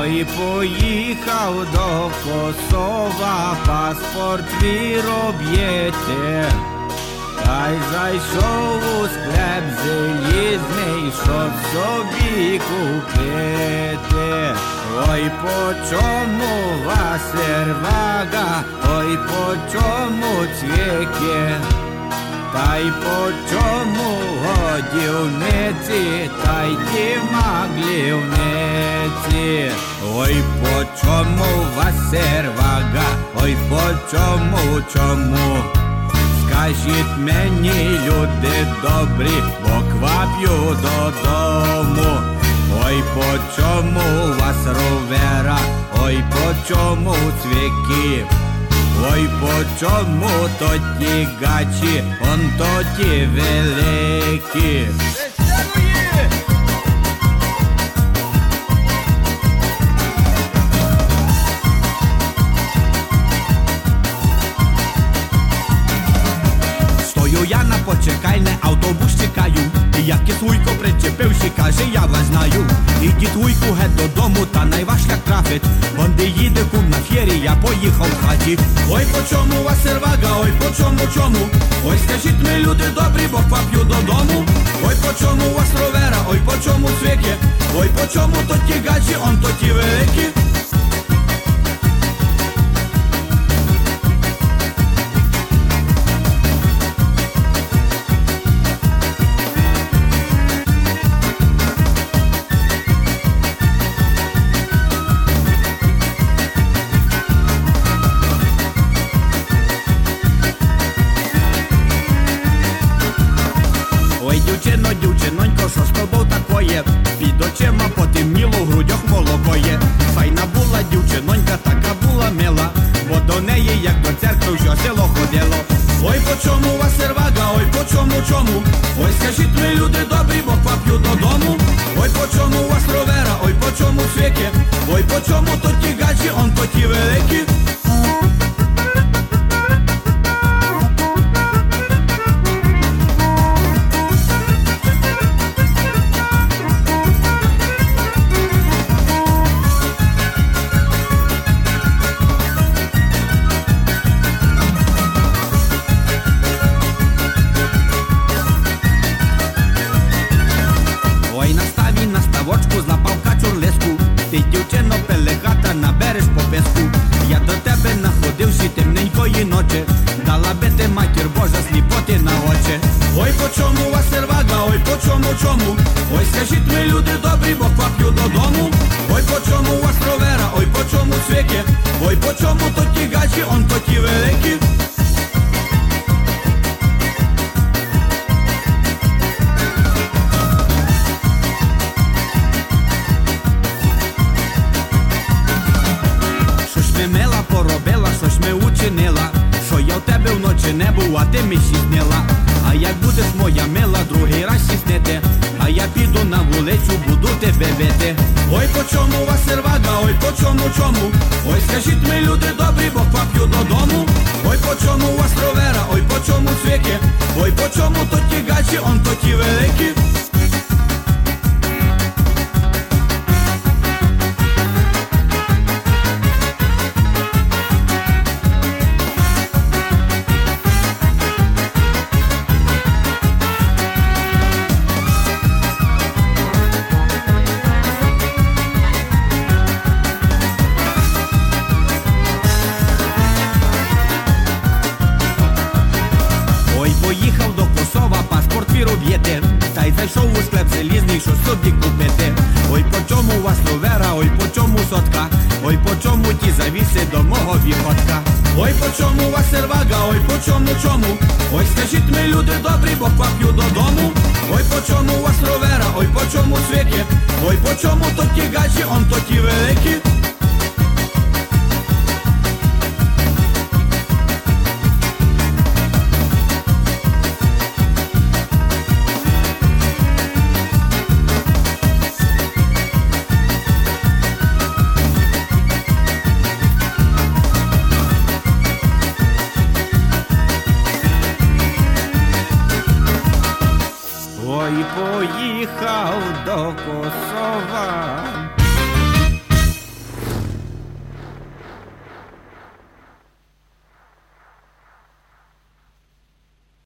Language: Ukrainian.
Ой, поїхав до Косова, паспорт віро б'єте, та й зайшов у склеп залізний, щоб собі купити. Ой, по чому вас сервага, ой, по чому цвіки, та й по чому годівниці, та й ті маглівниці. Ой, по чому вас сервага, ой, по чому? Скажіть мені, люди добрі, бо квап'ю додому. Ой, по чому вас ровера, ой, по чому цвіки, ой, по чому тоді гачі, он тоді великі. Стою я на почекальне, автобус чекаю, і як кітвуйко причепився, каже, я вас знаю. Ідіть вуйку геть додому, та най ваш шлях трафить, онде їде кум на фєрі, я поїхав в хаті. Ой, по чому вас сервага, ой, по чому? Ой, скажіть ми, люди добрі, бо квап'ю додому. Ой, по чому вас ровера, ой, по чому цвіки, ой, по чому тоді гачі, он тоді великі. Дівчинонько, що з тобою такое? Під очима потемніло, в грудях молоко є. Файна була дівчинонька, така була мила, бо до неї, як до церкви, що село ходило. Ой, по чому вас сервага, ой, по чому? Ой, скажіть ми, люди добрі, бо квап'ю додому. Ой, по чому вас ровера, ой, по чому цвіки, ой, по чому тоді гачі, он тоді великі. Злапав качурлиску, ти, дівчино, пелехата, набереш по песку. Я до тебе находився темненької ночі, дала би ти, матір Божа, сліпоти на очі. Ой, по чому вас сервага, ой, по чому? Ой, скажіть ми, люди добрі, бо квап'ю додому. Ой, по чому вас ровера, ой, по чому цвіки, ой, по чому тоді гачі, он тоді великі. Мила поробила, щось ми учинила, що я в тебе вночі не був, а ти мені снила. А як будеш моя мила другий раз снити, а я піду на вулицю, буду тебе бити. Ой, по чому вас сервага, ой, по чому? Ой, скажіть ми, люди добрі, бо квап'ю додому. Ой, по чому вас ровера, ой, по чому цвіки, ой, по чому тоді гачі, он тоді великі. Поїхав до Косова, паспорт віро б'єте, та й зайшов у склеп залізний, що собі купити. Ой, по чому вас ровера, ой, по чому сотка, ой, по чому ті завіси до мого віходка. Ой, по чому вас сервага, ой, по чому? Ой, скажіть ми, люди добрі, бо квап'ю додому. Ой, по чому вас ровера, ой, по чому цвіки, ой, по чому тоді гачі, он тоді великі. Ой, поїхав до Косова.